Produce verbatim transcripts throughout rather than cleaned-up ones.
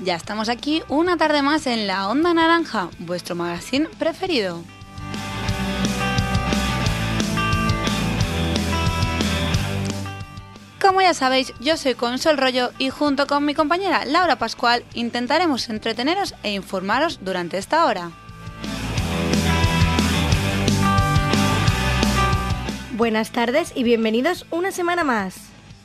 Ya estamos aquí una tarde más en La Onda Naranja, vuestro magazine preferido. Como ya sabéis, yo soy Consol Rollo y junto con mi compañera Laura Pascual intentaremos entreteneros e informaros durante esta hora. Buenas tardes y bienvenidos una semana más.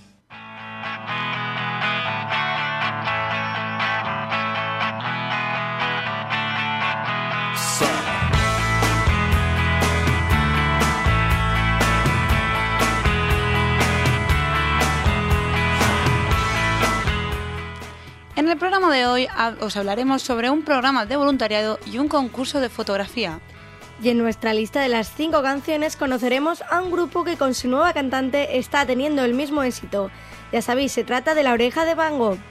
En el programa de hoy os hablaremos sobre un programa de voluntariado y un concurso de fotografía. Y en nuestra lista de las cinco canciones conoceremos a un grupo que con su nueva cantante está teniendo el mismo éxito. Ya sabéis, se trata de La Oreja de Van Gogh.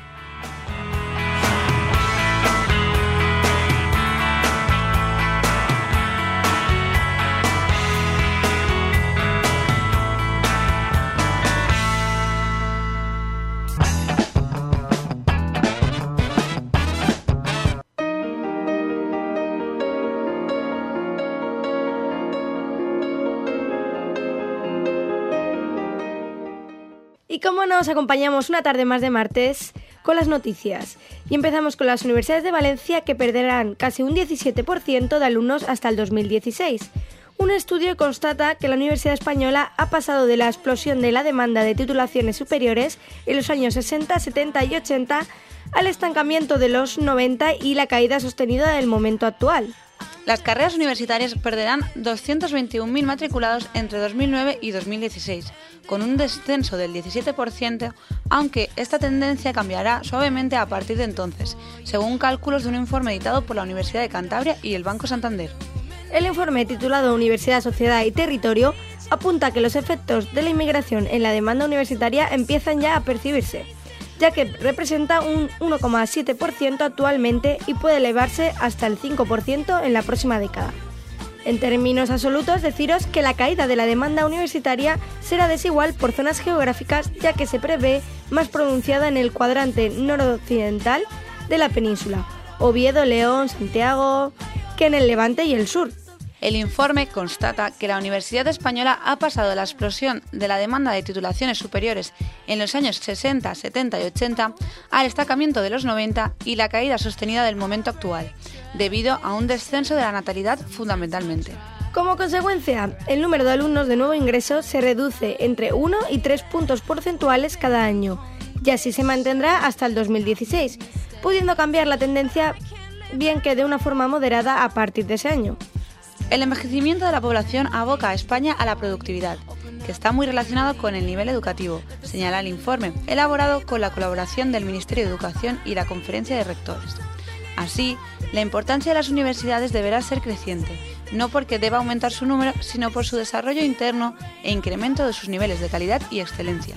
Y como nos acompañamos una tarde más de martes con las noticias. Y empezamos con las universidades de Valencia, que perderán casi un diecisiete por ciento de alumnos hasta el dos mil dieciséis. Un estudio constata que la Universidad Española ha pasado de la explosión de la demanda de titulaciones superiores en los años sesenta, setenta y ochenta al estancamiento de los noventa y la caída sostenida del momento actual. Las carreras universitarias perderán doscientos veintiún mil matriculados entre dos mil nueve y dos mil dieciséis, con un descenso del diecisiete por ciento, aunque esta tendencia cambiará suavemente a partir de entonces, según cálculos de un informe editado por la Universidad de Cantabria y el Banco Santander. El informe titulado Universidad, Sociedad y Territorio apunta que los efectos de la inmigración en la demanda universitaria empiezan ya a percibirse, ya que representa un uno coma siete por ciento actualmente y puede elevarse hasta el cinco por ciento en la próxima década. En términos absolutos, deciros que la caída de la demanda universitaria será desigual por zonas geográficas, ya que se prevé más pronunciada en el cuadrante noroccidental de la península, Oviedo, León, Santiago, que en el Levante y el sur. El informe constata que la Universidad Española ha pasado de la explosión de la demanda de titulaciones superiores en los años sesenta, setenta y ochenta al estancamiento de los noventa y la caída sostenida del momento actual, debido a un descenso de la natalidad fundamentalmente. Como consecuencia, el número de alumnos de nuevo ingreso se reduce entre uno y tres puntos porcentuales cada año, y así se mantendrá hasta el dos mil dieciséis, pudiendo cambiar la tendencia bien que de una forma moderada a partir de ese año. El envejecimiento de la población aboca a España a la productividad, que está muy relacionado con el nivel educativo, señala el informe, elaborado con la colaboración del Ministerio de Educación y la Conferencia de Rectores. Así, la importancia de las universidades deberá ser creciente, no porque deba aumentar su número, sino por su desarrollo interno e incremento de sus niveles de calidad y excelencia.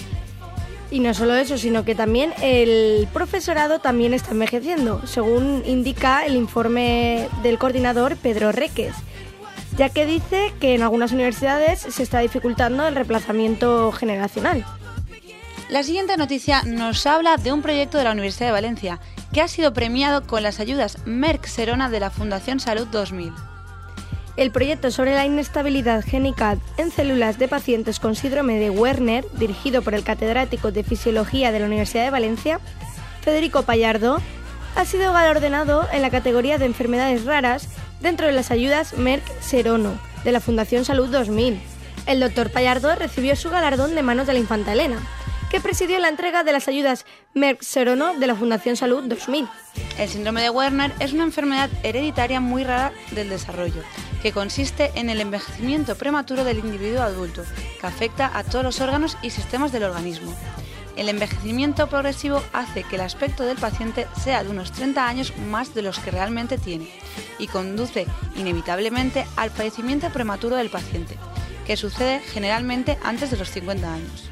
Y no solo eso, sino que también el profesorado también está envejeciendo, según indica el informe del coordinador Pedro Reques, ya que dice que en algunas universidades se está dificultando el reemplazamiento generacional. La siguiente noticia nos habla de un proyecto de la Universidad de Valencia que ha sido premiado con las ayudas Merck Serona de la Fundación Salud dos mil. El proyecto sobre la inestabilidad génica en células de pacientes con síndrome de Werner, dirigido por el catedrático de Fisiología de la Universidad de Valencia, Federico Pallardo, ha sido galardonado en la categoría de enfermedades raras dentro de las ayudas Merck Serono de la Fundación Salud dos mil. El doctor Pallardo recibió su galardón de manos de la infanta Elena, que presidió la entrega de las ayudas Merck Serono de la Fundación Salud dos mil. El síndrome de Werner es una enfermedad hereditaria muy rara del desarrollo, que consiste en el envejecimiento prematuro del individuo adulto, que afecta a todos los órganos y sistemas del organismo. El envejecimiento progresivo hace que el aspecto del paciente sea de unos treinta años más de los que realmente tiene y conduce inevitablemente al fallecimiento prematuro del paciente, que sucede generalmente antes de los cincuenta años.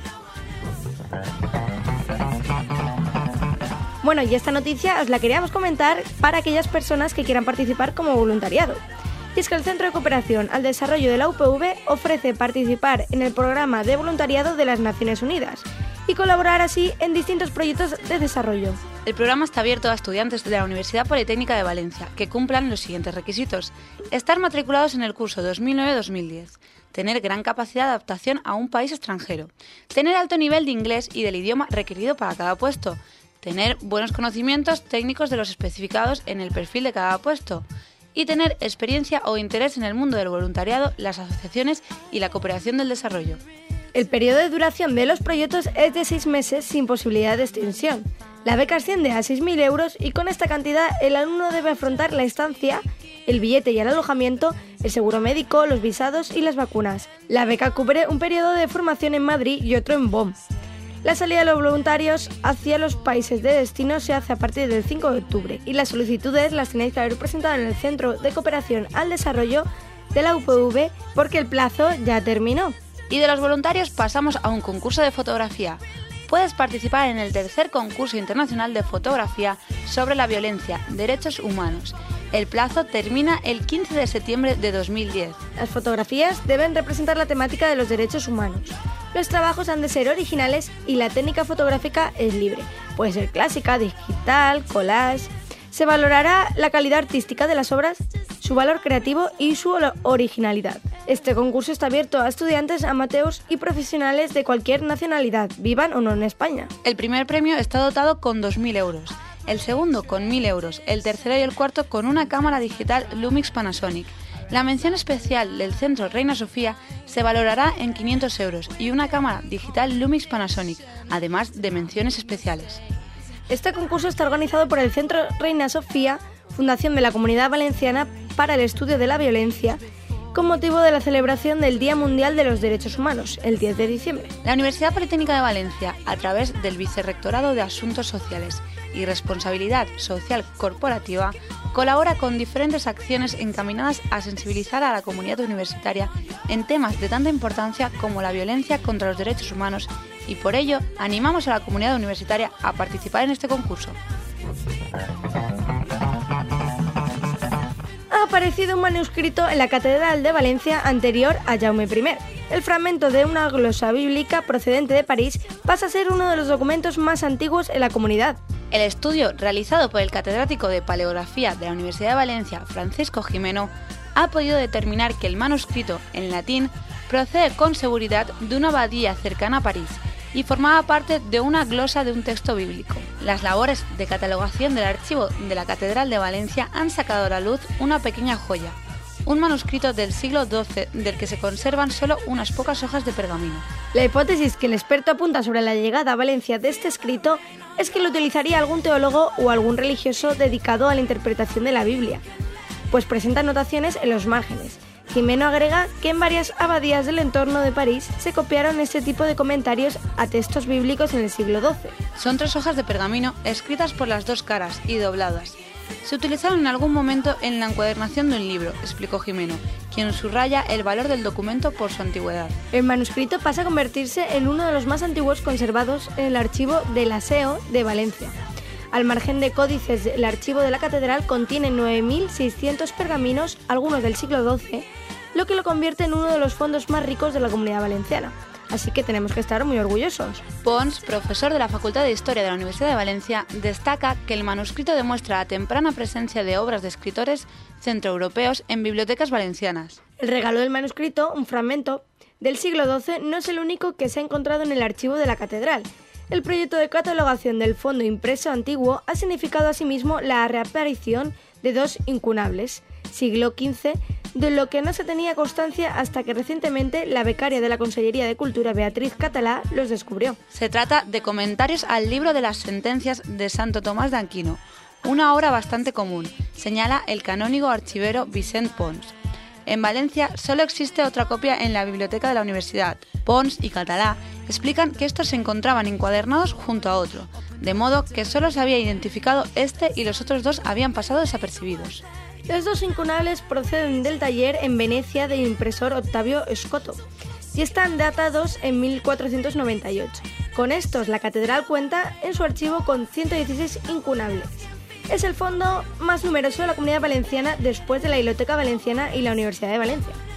Bueno, y esta noticia os la queríamos comentar para aquellas personas que quieran participar como voluntariado. Y es que el Centro de Cooperación al Desarrollo de la U P V ofrece participar en el programa de voluntariado de las Naciones Unidas, y colaborar así en distintos proyectos de desarrollo. El programa está abierto a estudiantes de la Universidad Politécnica de Valencia que cumplan los siguientes requisitos: estar matriculados en el curso dos mil nueve dos mil diez, tener gran capacidad de adaptación a un país extranjero, tener alto nivel de inglés y del idioma requerido para cada puesto, tener buenos conocimientos técnicos de los especificados en el perfil de cada puesto y tener experiencia o interés en el mundo del voluntariado, las asociaciones y la cooperación del desarrollo. El periodo de duración de los proyectos es de seis meses sin posibilidad de extensión. La beca asciende a seis mil euros y con esta cantidad el alumno debe afrontar la estancia, el billete y el alojamiento, el seguro médico, los visados y las vacunas. La beca cubre un periodo de formación en Madrid y otro en Bonn. La salida de los voluntarios hacia los países de destino se hace a partir del cinco de octubre y las solicitudes las tenéis que haber presentado en el Centro de Cooperación al Desarrollo de la U P V porque el plazo ya terminó. Y de los voluntarios pasamos a un concurso de fotografía. Puedes participar en el tercer concurso internacional de fotografía sobre la violencia, derechos humanos. El plazo termina el quince de septiembre de dos mil diez. Las fotografías deben representar la temática de los derechos humanos. Los trabajos han de ser originales y la técnica fotográfica es libre. Puede ser clásica, digital, collage. Se valorará la calidad artística de las obras, su valor creativo y su originalidad. Este concurso está abierto a estudiantes, amateurs y profesionales de cualquier nacionalidad, vivan o no en España. El primer premio está dotado con dos mil euros, el segundo con mil euros, el tercero y el cuarto con una cámara digital Lumix Panasonic. La mención especial del Centro Reina Sofía se valorará en quinientos euros y una cámara digital Lumix Panasonic, además de menciones especiales. Este concurso está organizado por el Centro Reina Sofía, Fundación de la Comunidad Valenciana para el Estudio de la Violencia, con motivo de la celebración del Día Mundial de los Derechos Humanos, el diez de diciembre. La Universidad Politécnica de Valencia, a través del Vicerrectorado de Asuntos Sociales y Responsabilidad Social Corporativa, colabora con diferentes acciones encaminadas a sensibilizar a la comunidad universitaria en temas de tanta importancia como la violencia contra los derechos humanos y por ello animamos a la comunidad universitaria a participar en este concurso. Ha aparecido un manuscrito en la Catedral de Valencia anterior a Jaume primero. El fragmento de una glosa bíblica procedente de París pasa a ser uno de los documentos más antiguos en la comunidad. El estudio realizado por el catedrático de Paleografía de la Universidad de Valencia, Francisco Jimeno, ha podido determinar que el manuscrito, en latín, procede con seguridad de una abadía cercana a París y formaba parte de una glosa de un texto bíblico. Las labores de catalogación del archivo de la Catedral de Valencia han sacado a la luz una pequeña joya, un manuscrito del siglo doce del que se conservan solo unas pocas hojas de pergamino. La hipótesis que el experto apunta sobre la llegada a Valencia de este escrito es que lo utilizaría algún teólogo o algún religioso dedicado a la interpretación de la Biblia, pues presenta anotaciones en los márgenes. Jimeno agrega que en varias abadías del entorno de París se copiaron este tipo de comentarios a textos bíblicos en el siglo doce. Son tres hojas de pergamino escritas por las dos caras y dobladas. Se utilizaron en algún momento en la encuadernación de un libro, explicó Jimeno, quien subraya el valor del documento por su antigüedad. El manuscrito pasa a convertirse en uno de los más antiguos conservados en el archivo del A S E O de Valencia. Al margen de códices, el archivo de la catedral contiene nueve mil seiscientos pergaminos, algunos del siglo doce, lo que lo convierte en uno de los fondos más ricos de la Comunidad Valenciana. Así que tenemos que estar muy orgullosos. Pons, profesor de la Facultad de Historia de la Universidad de Valencia, destaca que el manuscrito demuestra la temprana presencia de obras de escritores centroeuropeos en bibliotecas valencianas. El regalo del manuscrito, un fragmento del siglo doce, no es el único que se ha encontrado en el archivo de la catedral. El proyecto de catalogación del fondo impreso antiguo ha significado asimismo la reaparición de dos incunables, siglo quince, de lo que no se tenía constancia hasta que recientemente la becaria de la Consellería de Cultura, Beatriz Catalá, los descubrió. Se trata de comentarios al libro de las sentencias de Santo Tomás de Aquino, una obra bastante común, señala el canónigo archivero Vicent Pons. En Valencia solo existe otra copia en la biblioteca de la universidad. Pons y Catalá explican que estos se encontraban encuadernados junto a otro, de modo que solo se había identificado este y los otros dos habían pasado desapercibidos. Los dos incunables proceden del taller en Venecia del impresor Octavio Scotto y están datados en mil cuatrocientos noventa y ocho. Con estos, la catedral cuenta en su archivo con ciento dieciséis incunables. Es el fondo más numeroso de la Comunidad Valenciana después de la Biblioteca Valenciana y la Universidad de Valencia.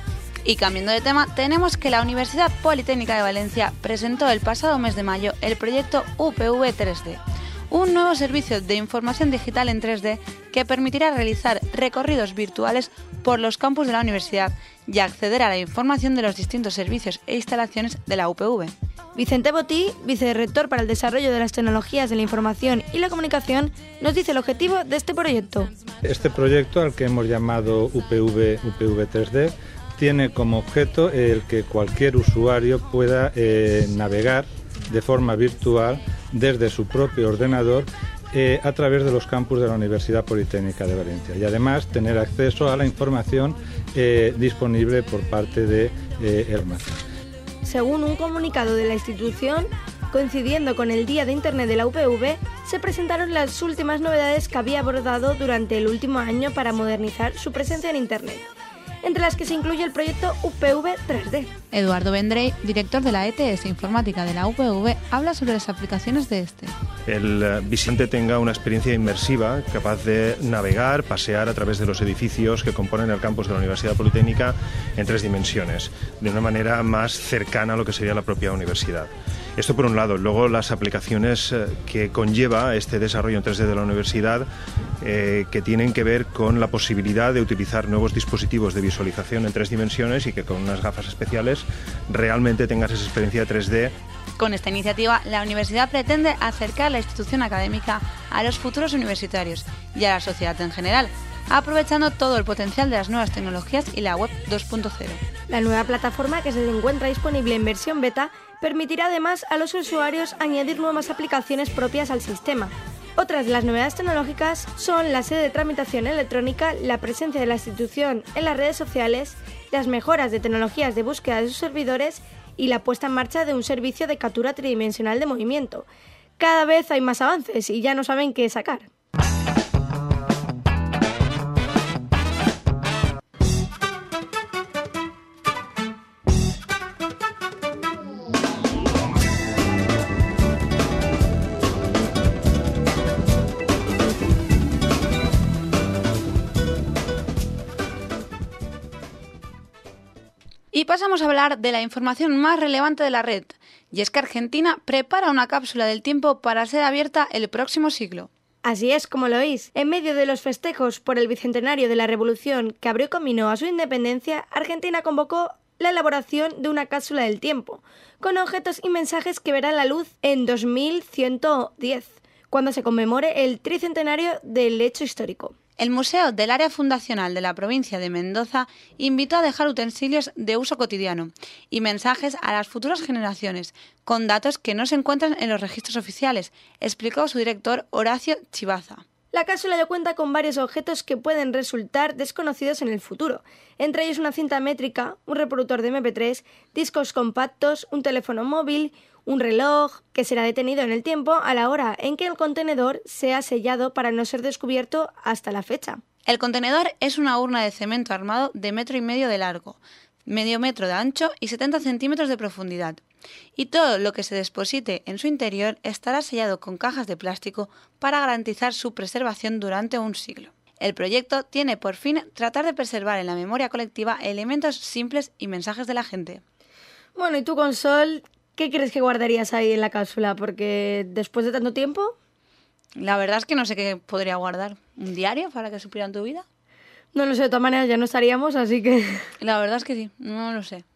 Y cambiando de tema, tenemos que la Universidad Politécnica de Valencia presentó el pasado mes de mayo el proyecto U P V tres D, un nuevo servicio de información digital en tres D que permitirá realizar recorridos virtuales por los campus de la universidad y acceder a la información de los distintos servicios e instalaciones de la U P V. Vicente Botí, vicerrector para el desarrollo de las tecnologías de la información y la comunicación, nos dice el objetivo de este proyecto. Este proyecto, al que hemos llamado U P V, U P V tres D, tiene como objeto el que cualquier usuario pueda eh, navegar de forma virtual desde su propio ordenador eh, a través de los campus de la Universidad Politécnica de Valencia y además tener acceso a la información eh, disponible por parte de eh, Hermata. Según un comunicado de la institución, coincidiendo con el Día de Internet de la U P V, se presentaron las últimas novedades que había abordado durante el último año para modernizar su presencia en Internet, entre las que se incluye el proyecto U P V tres D. Eduardo Vendrell, director de la E T S Informática de la U P V, habla sobre las aplicaciones de este. El visitante tenga una experiencia inmersiva, capaz de navegar, pasear a través de los edificios que componen el campus de la Universidad Politécnica en tres dimensiones, de una manera más cercana a lo que sería la propia universidad. Esto por un lado. Luego las aplicaciones que conlleva este desarrollo en tres D de la universidad, eh, que tienen que ver con la posibilidad de utilizar nuevos dispositivos de visualización en tres dimensiones y que con unas gafas especiales realmente tengas esa experiencia de tres D. Con esta iniciativa, la universidad pretende acercar la institución académica a los futuros universitarios y a la sociedad en general, aprovechando todo el potencial de las nuevas tecnologías y la web dos punto cero. La nueva plataforma, que se encuentra disponible en versión beta, permitirá además a los usuarios añadir nuevas aplicaciones propias al sistema. Otras de las novedades tecnológicas son la sede de tramitación electrónica, la presencia de la institución en las redes sociales, las mejoras de tecnologías de búsqueda de sus servidores y la puesta en marcha de un servicio de captura tridimensional de movimiento. Cada vez hay más avances y ya no saben qué sacar. Y pasamos a hablar de la información más relevante de la red, y es que Argentina prepara una cápsula del tiempo para ser abierta el próximo siglo. Así es, como lo oís. En medio de los festejos por el bicentenario de la Revolución que abrió camino a su independencia, Argentina convocó la elaboración de una cápsula del tiempo, con objetos y mensajes que verán la luz en dos mil ciento diez, cuando se conmemore el tricentenario del hecho histórico. El Museo del Área Fundacional de la provincia de Mendoza invitó a dejar utensilios de uso cotidiano y mensajes a las futuras generaciones, con datos que no se encuentran en los registros oficiales, explicó su director Horacio Chivaza. La cápsula ya cuenta con varios objetos que pueden resultar desconocidos en el futuro, entre ellos una cinta métrica, un reproductor de eme pe tres, discos compactos, un teléfono móvil, un reloj que será detenido en el tiempo a la hora en que el contenedor sea sellado para no ser descubierto hasta la fecha. El contenedor es una urna de cemento armado de metro y medio de largo, medio metro de ancho y setenta centímetros de profundidad. Y todo lo que se deposite en su interior estará sellado con cajas de plástico para garantizar su preservación durante un siglo. El proyecto tiene por fin tratar de preservar en la memoria colectiva elementos simples y mensajes de la gente. Bueno, ¿y tú, Consol, qué crees que guardarías ahí en la cápsula? Porque después de tanto tiempo... La verdad es que no sé qué podría guardar. ¿Un diario para que supieran tu vida? No lo sé, de todas maneras ya no estaríamos, así que... La verdad es que sí, no lo sé.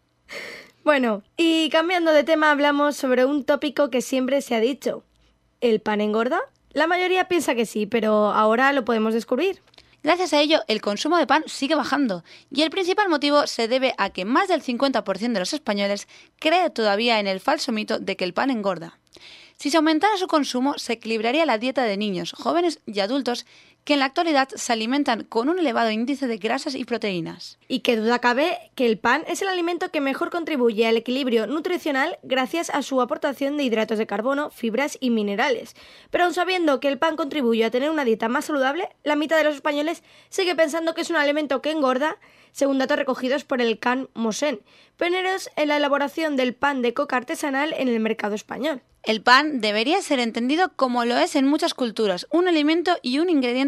Bueno, y cambiando de tema, hablamos sobre un tópico que siempre se ha dicho. ¿El pan engorda? La mayoría piensa que sí, pero ahora lo podemos descubrir. Gracias a ello, el consumo de pan sigue bajando, y el principal motivo se debe a que más del cincuenta por ciento de los españoles cree todavía en el falso mito de que el pan engorda. Si se aumentara su consumo, se equilibraría la dieta de niños, jóvenes y adultos que en la actualidad se alimentan con un elevado índice de grasas y proteínas. Y qué duda cabe que el pan es el alimento que mejor contribuye al equilibrio nutricional gracias a su aportación de hidratos de carbono, fibras y minerales. Pero aun sabiendo que el pan contribuye a tener una dieta más saludable, la mitad de los españoles sigue pensando que es un alimento que engorda, según datos recogidos por el C A N Mosen, pioneros en la elaboración del pan de coca artesanal en el mercado español. El pan debería ser entendido como lo es en muchas culturas, un alimento y un ingrediente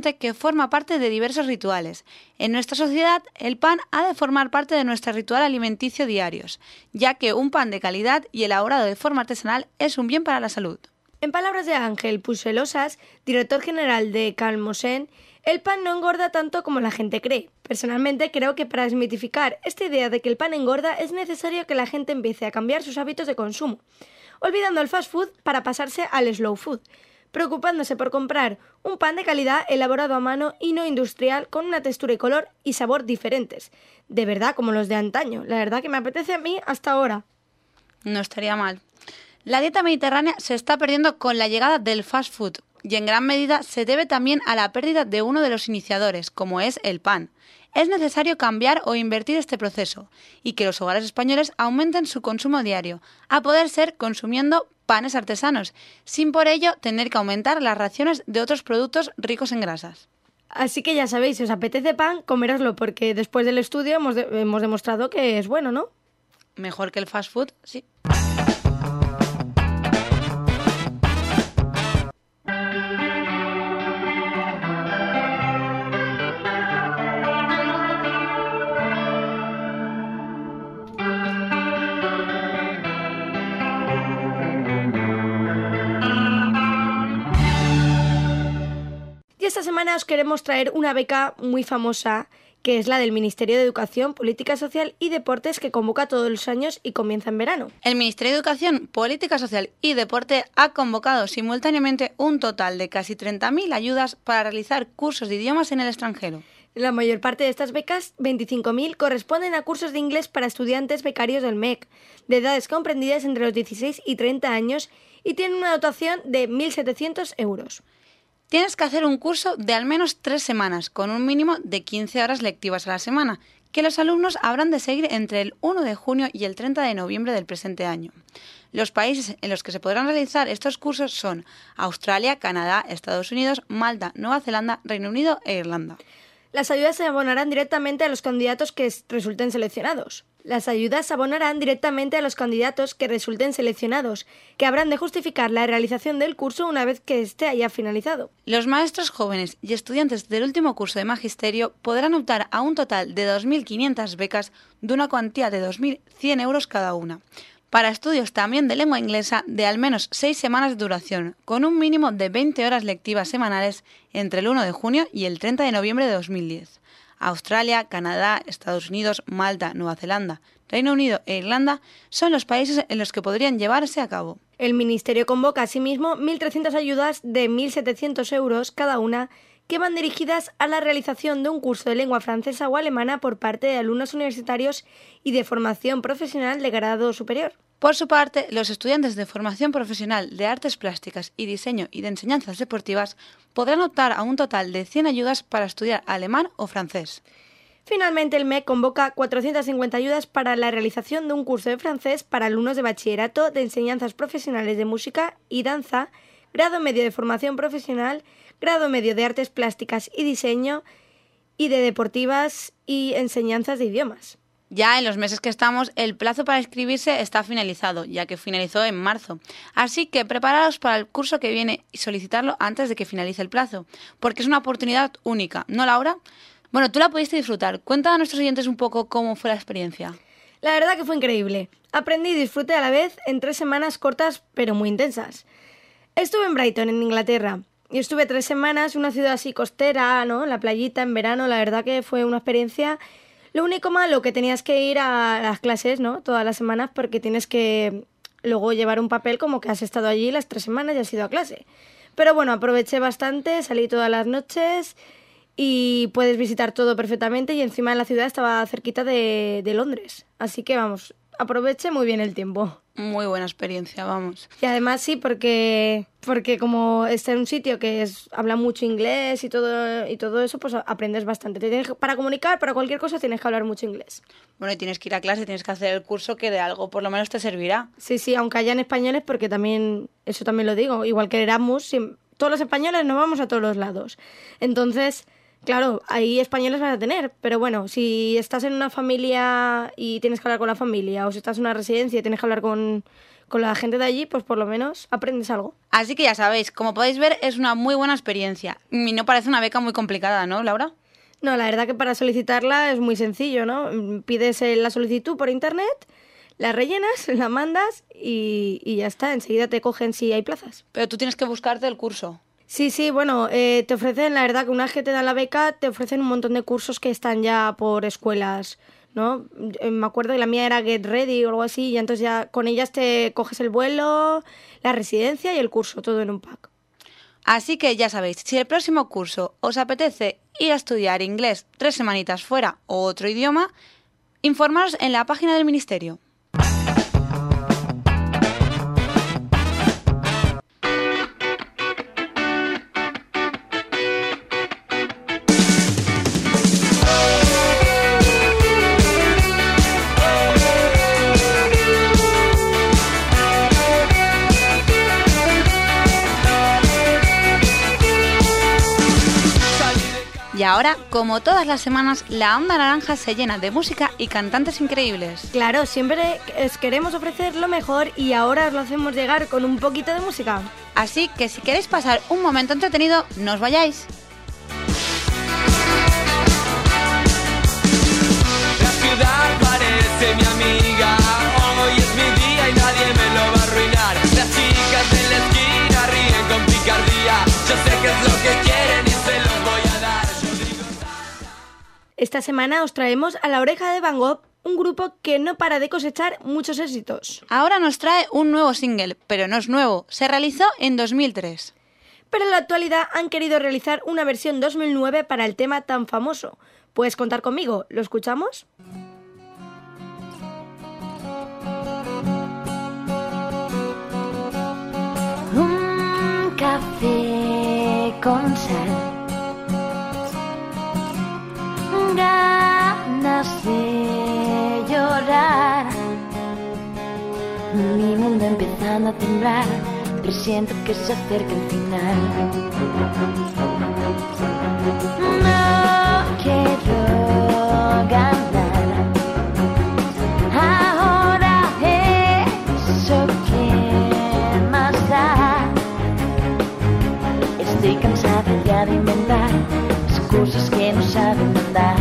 ingrediente que forma parte de diversos rituales. En nuestra sociedad, el pan ha de formar parte de nuestro ritual alimenticio diarios, ya que un pan de calidad y elaborado de forma artesanal es un bien para la salud. En palabras de Ángel Pucelosas, director general de Calmosen, el pan no engorda tanto como la gente cree. Personalmente creo que para desmitificar esta idea de que el pan engorda es necesario que la gente empiece a cambiar sus hábitos de consumo, olvidando el fast food para pasarse al slow food, preocupándose por comprar un pan de calidad elaborado a mano y no industrial con una textura y color y sabor diferentes. De verdad, como los de antaño. La verdad que me apetece a mí hasta ahora. No estaría mal. La dieta mediterránea se está perdiendo con la llegada del fast food y en gran medida se debe también a la pérdida de uno de los iniciadores, como es el pan. Es necesario cambiar o invertir este proceso y que los hogares españoles aumenten su consumo diario, a poder ser consumiendo panes artesanos, sin por ello tener que aumentar las raciones de otros productos ricos en grasas. Así que ya sabéis, si os apetece pan, coméroslo, porque después del estudio hemos, de- hemos demostrado que es bueno, ¿no? Mejor que el fast food, sí. Y esta semana os queremos traer una beca muy famosa, que es la del Ministerio de Educación, Política Social y Deportes, que convoca todos los años y comienza en verano. El Ministerio de Educación, Política Social y Deporte ha convocado simultáneamente un total de casi treinta mil ayudas para realizar cursos de idiomas en el extranjero. La mayor parte de estas becas, veinticinco mil, corresponden a cursos de inglés para estudiantes becarios del M E C, de edades comprendidas entre los dieciséis y treinta años, y tienen una dotación de mil setecientos euros. Tienes que hacer un curso de al menos tres semanas, con un mínimo de quince horas lectivas a la semana, que los alumnos habrán de seguir entre el uno de junio y el treinta de noviembre del presente año. Los países en los que se podrán realizar estos cursos son Australia, Canadá, Estados Unidos, Malta, Nueva Zelanda, Reino Unido e Irlanda. Las ayudas se abonarán directamente a los candidatos que resulten seleccionados. Las ayudas se abonarán directamente a los candidatos que resulten seleccionados, que habrán de justificar la realización del curso una vez que éste haya finalizado. Los maestros jóvenes y estudiantes del último curso de magisterio podrán optar a un total de dos mil quinientas becas de una cuantía de dos mil cien euros cada una, para estudios también de lengua inglesa de al menos seis semanas de duración, con un mínimo de veinte horas lectivas semanales entre el uno de junio y el treinta de noviembre de dos mil diez. Australia, Canadá, Estados Unidos, Malta, Nueva Zelanda, Reino Unido e Irlanda son los países en los que podrían llevarse a cabo. El Ministerio convoca asimismo mil trescientas ayudas de mil setecientos euros cada una, que van dirigidas a la realización de un curso de lengua francesa o alemana por parte de alumnos universitarios y de formación profesional de grado superior. Por su parte, los estudiantes de formación profesional de artes plásticas y diseño y de enseñanzas deportivas podrán optar a un total de cien ayudas para estudiar alemán o francés. Finalmente, el M E C convoca cuatrocientas cincuenta ayudas para la realización de un curso de francés para alumnos de bachillerato de enseñanzas profesionales de música y danza, grado medio de formación profesional, grado medio de artes plásticas y diseño, y de deportivas y enseñanzas de idiomas. Ya en los meses que estamos, el plazo para inscribirse está finalizado, ya que finalizó en marzo. Así que preparaos para el curso que viene y solicitarlo antes de que finalice el plazo, porque es una oportunidad única, ¿no, Laura? Bueno, tú la pudiste disfrutar. Cuenta a nuestros oyentes un poco cómo fue la experiencia. La verdad que fue increíble. Aprendí y disfruté a la vez en tres semanas cortas pero muy intensas. Estuve en Brighton, en Inglaterra, y estuve tres semanas en una ciudad así costera, ¿no? En la playita, en verano. La verdad que fue una experiencia. Lo único malo que tenías que ir a las clases, ¿no? Todas las semanas, porque tienes que luego llevar un papel como que has estado allí las tres semanas y has ido a clase. Pero bueno, aproveché bastante, salí todas las noches y puedes visitar todo perfectamente, y encima en la ciudad estaba cerquita de, de Londres. Así que vamos, aproveché muy bien el tiempo. Muy buena experiencia, vamos. Y además sí, porque porque como está en un sitio que es, habla mucho inglés y todo y todo eso, pues aprendes bastante. Te tienes, para comunicar, para cualquier cosa, tienes que hablar mucho inglés. Bueno, y tienes que ir a clase, tienes que hacer el curso que de algo por lo menos te servirá. Sí, sí, aunque hayan españoles, porque también, eso también lo digo, igual que Erasmus, si, todos los españoles nos vamos a todos los lados. Entonces, claro, ahí españoles vas a tener, pero bueno, si estás en una familia y tienes que hablar con la familia, o si estás en una residencia y tienes que hablar con, con la gente de allí, pues por lo menos aprendes algo. Así que ya sabéis, como podéis ver, es una muy buena experiencia. Y no parece una beca muy complicada, ¿no, Laura? No, la verdad que para solicitarla es muy sencillo, ¿no? Pides la solicitud por internet, la rellenas, la mandas y, y ya está. Enseguida te cogen si hay plazas. Pero tú tienes que buscarte el curso. Sí, sí, bueno, eh, te ofrecen, la verdad que una vez que te dan la beca, te ofrecen un montón de cursos que están ya por escuelas, ¿no? Eh, me acuerdo que la mía era Get Ready o algo así, y entonces ya con ellas te coges el vuelo, la residencia y el curso, todo en un pack. Así que ya sabéis, si el próximo curso os apetece ir a estudiar inglés tres semanitas fuera o otro idioma, informaros en la página del Ministerio. Y ahora, como todas las semanas, la Onda Naranja se llena de música y cantantes increíbles. Claro, siempre os queremos ofrecer lo mejor y ahora os lo hacemos llegar con un poquito de música. Así que si queréis pasar un momento entretenido, no os vayáis. La ciudad parece mi amiga, hoy es mi día y nadie me lo va a arruinar. Las chicas de la esquina ríen con picardía, yo sé qué es lo que quieren y se los voy a dar. Esta semana os traemos a La Oreja de Van Gogh, un grupo que no para de cosechar muchos éxitos. Ahora nos trae un nuevo single, pero no es nuevo, se realizó en dos mil tres. Pero en la actualidad han querido realizar una versión dos mil nueve para el tema tan famoso. ¿Puedes contar conmigo? ¿Lo escuchamos? Un café con sal, ganas de llorar, mi mundo empezando a temblar, presiento que se acerca el final. No quiero ganar, ahora eso que más da, estoy cansada ya de inventar cosas que no saben andar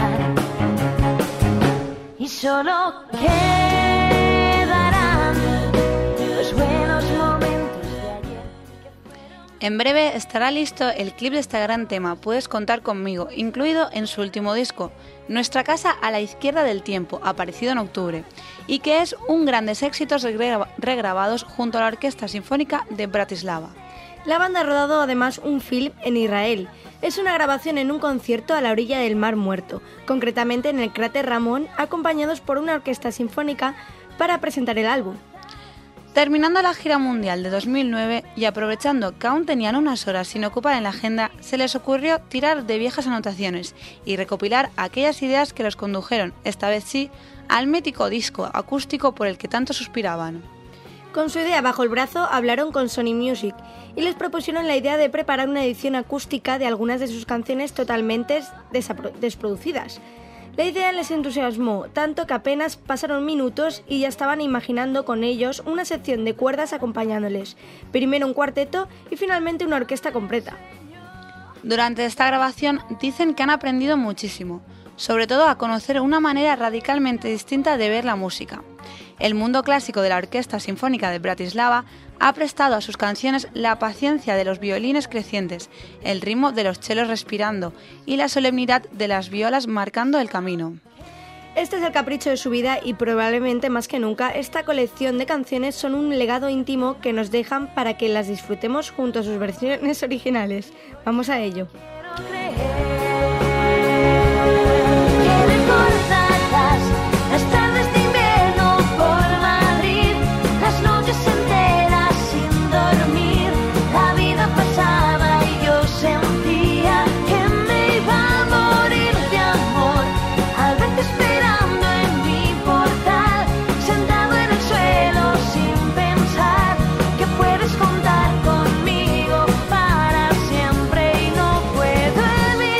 y solo quedarán los buenos momentos de ayer. En breve estará listo el clip de este gran tema, Puedes contar conmigo, incluido en su último disco, Nuestra casa a la izquierda del tiempo, aparecido en octubre, y que es un grandes éxitos regra- regrabados junto a la Orquesta Sinfónica de Bratislava. La banda ha rodado además un film en Israel. Es una grabación en un concierto a la orilla del Mar Muerto, concretamente en el cráter Ramón, acompañados por una orquesta sinfónica para presentar el álbum. Terminando la gira mundial de dos mil nueve y aprovechando que aún tenían unas horas sin ocupar en la agenda, se les ocurrió tirar de viejas anotaciones y recopilar aquellas ideas que los condujeron, esta vez sí, al mítico disco acústico por el que tanto suspiraban. Con su idea bajo el brazo hablaron con Sony Music y les propusieron la idea de preparar una edición acústica de algunas de sus canciones totalmente desapro- desproducidas. La idea les entusiasmó, tanto que apenas pasaron minutos y ya estaban imaginando con ellos una sección de cuerdas acompañándoles, primero un cuarteto y finalmente una orquesta completa. Durante esta grabación dicen que han aprendido muchísimo, sobre todo a conocer una manera radicalmente distinta de ver la música. El mundo clásico de la Orquesta Sinfónica de Bratislava ha prestado a sus canciones la paciencia de los violines crecientes, el ritmo de los chelos respirando y la solemnidad de las violas marcando el camino. Este es el capricho de su vida y probablemente más que nunca esta colección de canciones son un legado íntimo que nos dejan para que las disfrutemos junto a sus versiones originales. Vamos a ello. Las tardes de invierno por Madrid, las noches enteras sin dormir, la vida pasaba y yo sentía que me iba a morir de amor, al verte esperando en mi portal, sentado en el suelo sin pensar que puedes contar conmigo para siempre y no puedo evitar.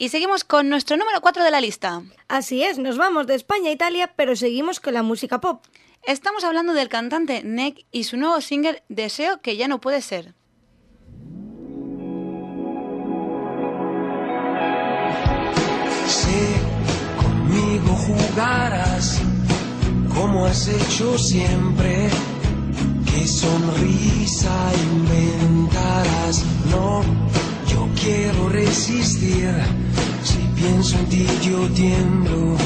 Y seguimos con nuestro número cuatro de la lista. Así es, nos vamos de España a Italia, pero seguimos con la música pop. Estamos hablando del cantante Nek y su nuevo single Deseo que ya no puede ser. Si conmigo jugarás como has hecho siempre, qué sonrisa inventarás. No, yo quiero resistir, si pienso en ti yo tiemblo.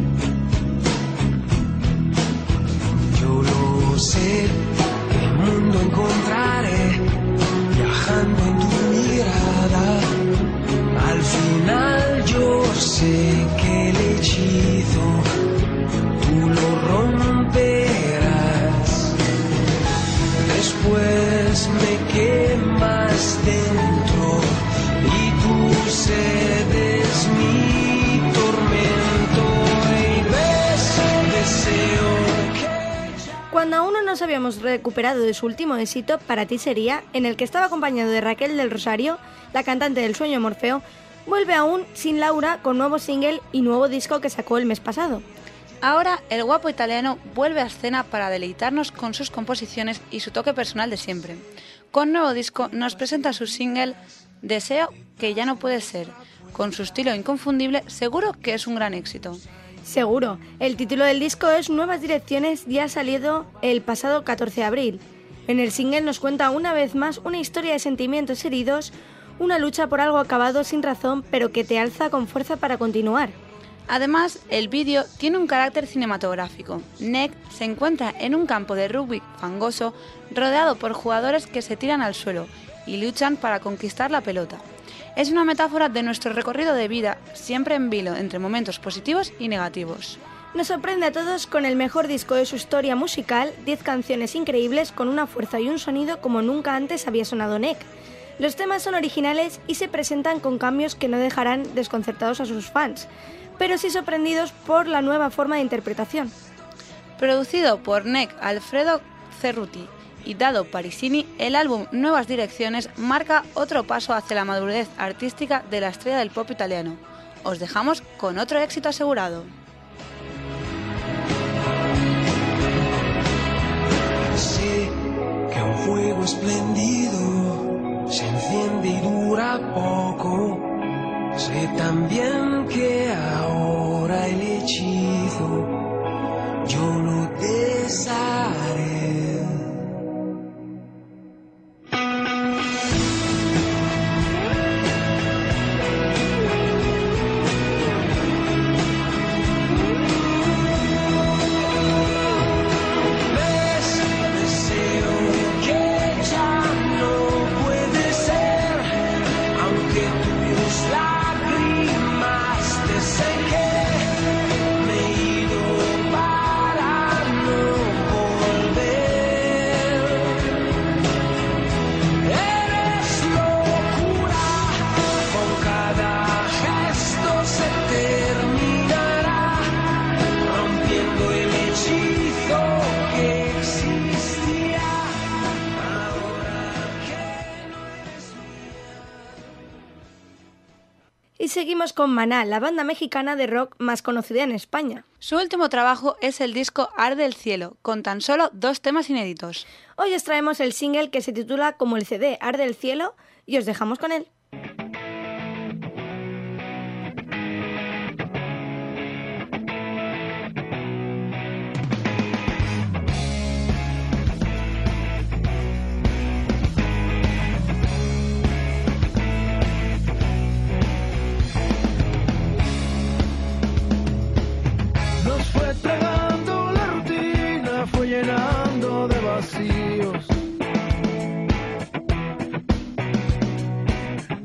Yo lo sé, el mundo encontraré, viajando en tu mirada. Al final yo sé que el hechizo tú lo romperás. Después me quemas dentro y tú cedes mi tormento y ves, deseo que... Cuando aún no nos habíamos recuperado de su último éxito, Para ti sería, en el que estaba acompañado de Raquel del Rosario, la cantante del Sueño Morfeo, vuelve aún sin Laura con nuevo single y nuevo disco que sacó el mes pasado. Ahora el guapo italiano vuelve a escena para deleitarnos con sus composiciones y su toque personal de siempre. Con nuevo disco nos presenta su single Deseo que ya no puede ser. Con su estilo inconfundible, seguro que es un gran éxito. Seguro, el título del disco es Nuevas Direcciones y ha salido el pasado catorce de abril. En el single nos cuenta una vez más una historia de sentimientos heridos, una lucha por algo acabado sin razón, pero que te alza con fuerza para continuar. Además, el vídeo tiene un carácter cinematográfico. Nek se encuentra en un campo de rugby fangoso, rodeado por jugadores que se tiran al suelo y luchan para conquistar la pelota. Es una metáfora de nuestro recorrido de vida, siempre en vilo entre momentos positivos y negativos. Nos sorprende a todos con el mejor disco de su historia musical, diez canciones increíbles con una fuerza y un sonido como nunca antes había sonado Nek. Los temas son originales y se presentan con cambios que no dejarán desconcertados a sus fans, pero sí sorprendidos por la nueva forma de interpretación. Producido por Nek, Alfredo Cerruti y Dado Parisini, el álbum Nuevas Direcciones marca otro paso hacia la madurez artística de la estrella del pop italiano. Os dejamos con otro éxito asegurado. Sé que un fuego espléndido se enciende y dura poco. Sé también que ahora el hechizo yo lo desharé. Y seguimos con Maná, la banda mexicana de rock más conocida en España. Su último trabajo es el disco Arde el Cielo, con tan solo dos temas inéditos. Hoy os traemos el single que se titula como el C D Arde el Cielo y os dejamos con él. Llenando de vacíos.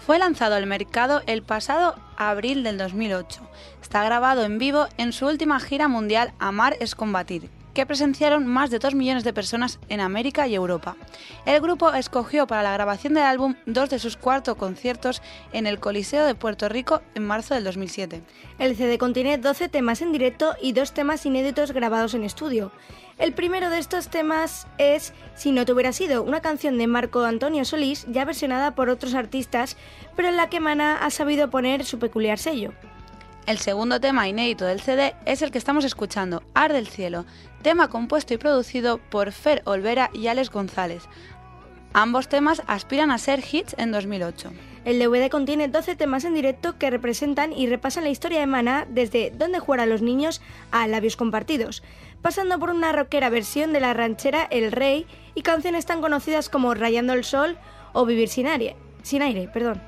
Fue lanzado al mercado el pasado abril del dos mil ocho. Está grabado en vivo en su última gira mundial Amar es combatir, que presenciaron más de dos millones de personas en América y Europa. El grupo escogió para la grabación del álbum dos de sus cuatro conciertos en el Coliseo de Puerto Rico en marzo del dos mil siete. El C D contiene doce temas en directo y dos temas inéditos grabados en estudio. El primero de estos temas es Si no te hubiera sido, una canción de Marco Antonio Solís, ya versionada por otros artistas, pero en la que Maná ha sabido poner su peculiar sello. El segundo tema inédito del C D es el que estamos escuchando, Arde el cielo, tema compuesto y producido por Fer Olvera y Alex González. Ambos temas aspiran a ser hits en dos mil ocho. El D V D contiene doce temas en directo que representan y repasan la historia de Maná desde Dónde jugar a los niños a Labios compartidos, pasando por una rockera versión de la ranchera El Rey y canciones tan conocidas como Rayando el sol o Vivir sin aire. Sin aire, perdón.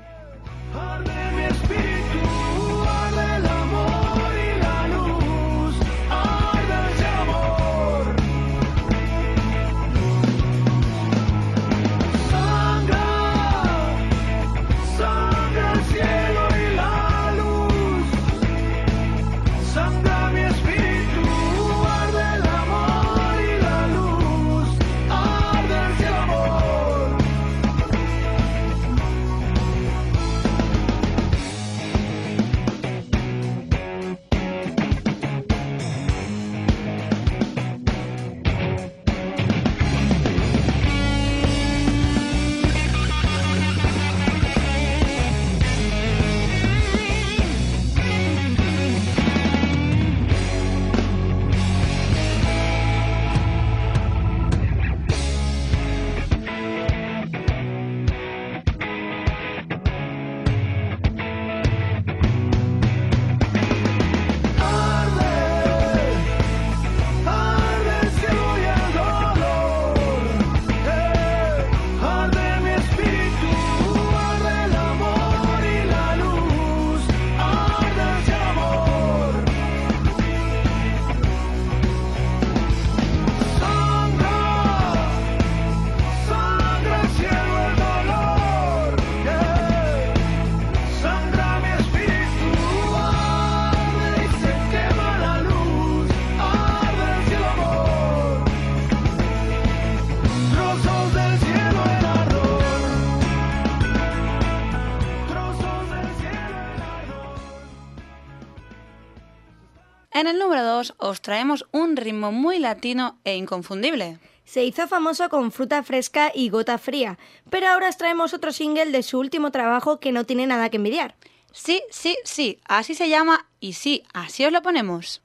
En el número dos os traemos un ritmo muy latino e inconfundible. Se hizo famoso con Fruta Fresca y Gota Fría, pero ahora os traemos otro single de su último trabajo que no tiene nada que envidiar. Sí, sí, sí, así se llama y sí, así os lo ponemos.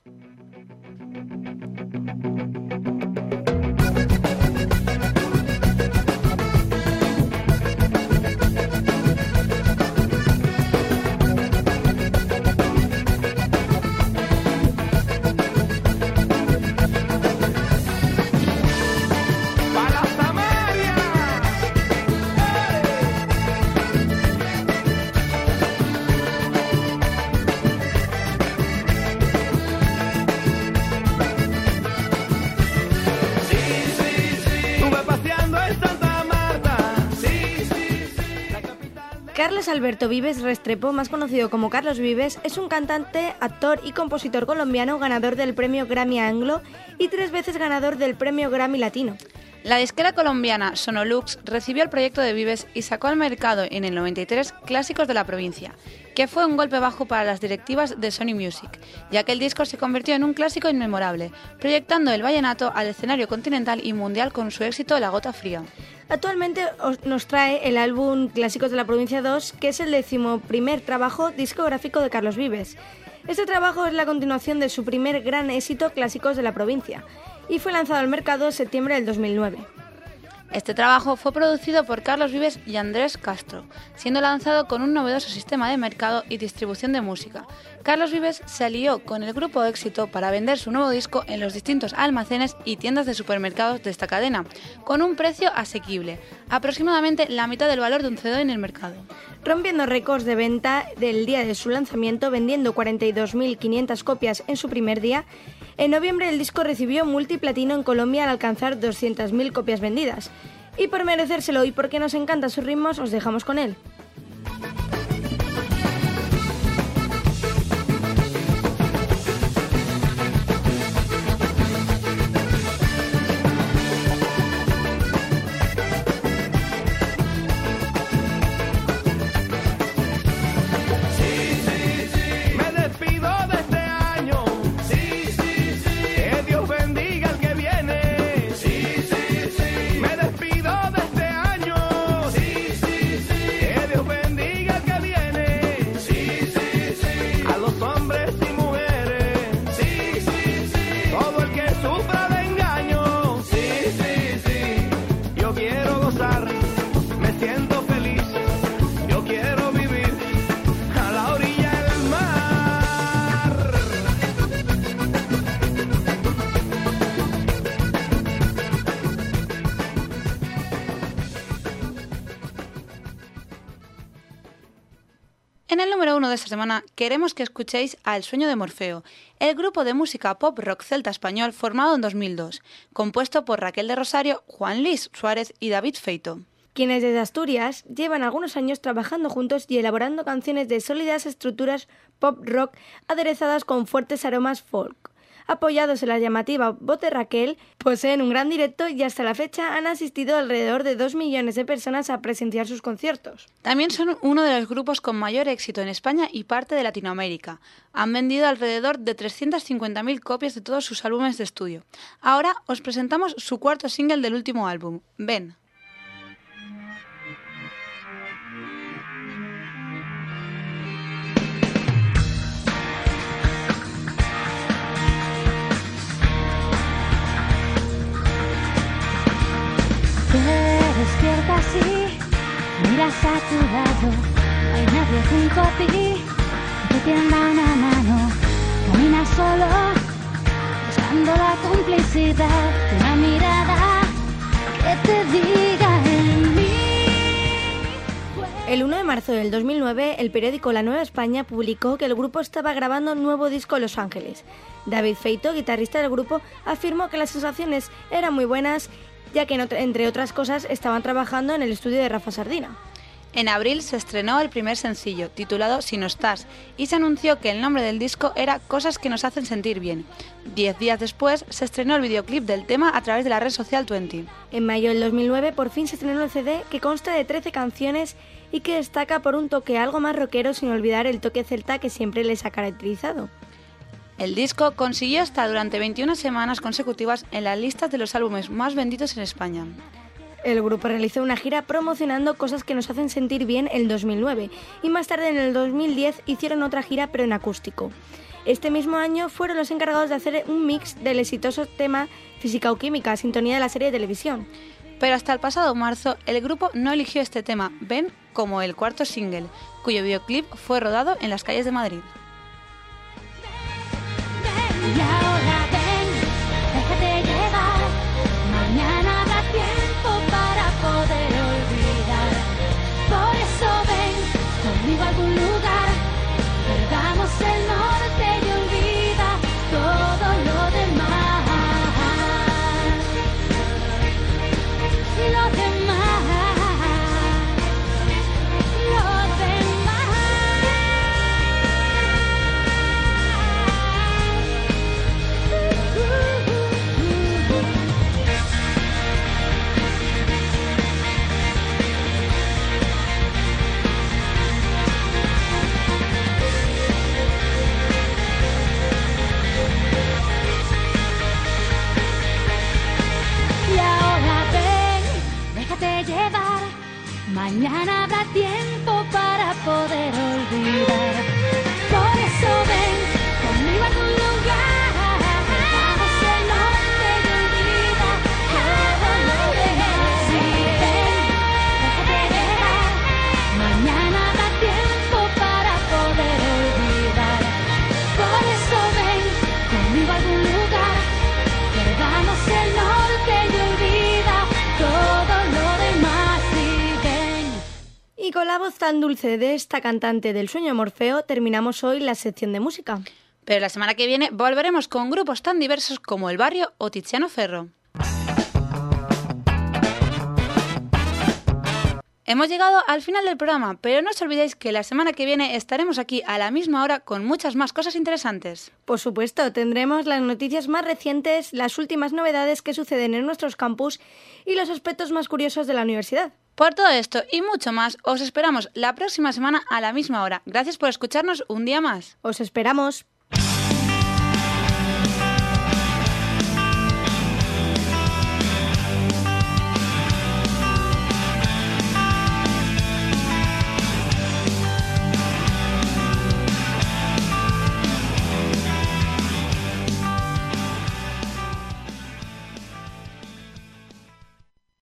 Carlos Alberto Vives Restrepo, más conocido como Carlos Vives, es un cantante, actor y compositor colombiano ganador del premio Grammy Anglo y tres veces ganador del premio Grammy Latino. La disquera colombiana Sonolux recibió el proyecto de Vives y sacó al mercado en el noventa y tres Clásicos de la Provincia, que fue un golpe bajo para las directivas de Sony Music, ya que el disco se convirtió en un clásico inmemorable, proyectando el vallenato al escenario continental y mundial con su éxito La Gota Fría. Actualmente os, nos trae el álbum Clásicos de la Provincia dos, que es el decimoprimer trabajo discográfico de Carlos Vives. Este trabajo es la continuación de su primer gran éxito Clásicos de la Provincia y fue lanzado al mercado en septiembre del dos mil nueve. Este trabajo fue producido por Carlos Vives y Andrés Castro, siendo lanzado con un novedoso sistema de mercado y distribución de música. Carlos Vives se alió con el grupo Éxito para vender su nuevo disco en los distintos almacenes y tiendas de supermercados de esta cadena, con un precio asequible, aproximadamente la mitad del valor de un C D en el mercado. Rompiendo récords de venta del día de su lanzamiento, vendiendo cuarenta y dos mil quinientas copias en su primer día, en noviembre el disco recibió multiplatino en Colombia al alcanzar doscientas mil copias vendidas. Y por merecérselo y porque nos encantan sus ritmos, os dejamos con él. En el número uno de esta semana queremos que escuchéis a El sueño de Morfeo, el grupo de música pop rock celta español formado en dos mil dos, compuesto por Raquel de Rosario, Juan Luis Suárez y David Feito. Quienes desde Asturias llevan algunos años trabajando juntos y elaborando canciones de sólidas estructuras pop rock aderezadas con fuertes aromas folk. Apoyados en la llamativa voz de Raquel, poseen un gran directo y hasta la fecha han asistido alrededor de dos millones de personas a presenciar sus conciertos. También son uno de los grupos con mayor éxito en España y parte de Latinoamérica. Han vendido alrededor de trescientas cincuenta mil copias de todos sus álbumes de estudio. Ahora os presentamos su cuarto single del último álbum, Ven. Despiertas y miras a tu lado, no hay nadie junto a ti que tienda una mano. Caminas solo, buscando la complicidad de una mirada que te diga en mí. El uno de marzo del dos mil nueve, el periódico La Nueva España publicó que el grupo estaba grabando un nuevo disco en Los Ángeles. David Feito, guitarrista del grupo, afirmó que las sensaciones eran muy buenas, ya que entre otras cosas estaban trabajando en el estudio de Rafa Sardina. En abril se estrenó el primer sencillo, titulado Si no estás, y se anunció que el nombre del disco era Cosas que nos hacen sentir bien. Diez días después se estrenó el videoclip del tema a través de la red social veinte. En mayo del dos mil nueve por fin se estrenó el C D, que consta de trece canciones y que destaca por un toque algo más rockero sin olvidar el toque celta que siempre les ha caracterizado. El disco consiguió estar durante veintiuna semanas consecutivas en las listas de los álbumes más vendidos en España. El grupo realizó una gira promocionando Cosas que nos hacen sentir bien el dos mil nueve y más tarde en el dos mil diez hicieron otra gira pero en acústico. Este mismo año fueron los encargados de hacer un mix del exitoso tema Física o Química, sintonía de la serie de televisión. Pero hasta el pasado marzo el grupo no eligió este tema, Ven, como el cuarto single, cuyo videoclip fue rodado en las calles de Madrid. Y ahora ven, déjate llevar, mañana habrá tiempo para poder olvidar. Por eso ven conmigo a algún lugar, perdamos el norte y olvida todo lo demás. Lo demás, lo demás. Llevar. Mañana habrá tiempo para poder olvidar. Por eso ven conmigo a algún lugar, vamos el norte y olvida todo lo demás. Sí, ven, déjate llevar. Mañana habrá tiempo para poder olvidar. Por eso ven conmigo a algún lugar, perdamos el norte y olvida todo lo demás. Y ven. Y con la voz tan dulce de esta cantante del sueño de Morfeo terminamos hoy la sección de música. Pero la semana que viene volveremos con grupos tan diversos como El Barrio o Tiziano Ferro. Hemos llegado al final del programa, pero no os olvidéis que la semana que viene estaremos aquí a la misma hora con muchas más cosas interesantes. Por supuesto, tendremos las noticias más recientes, las últimas novedades que suceden en nuestros campus y los aspectos más curiosos de la universidad. Por todo esto y mucho más, os esperamos la próxima semana a la misma hora. Gracias por escucharnos un día más. Os esperamos.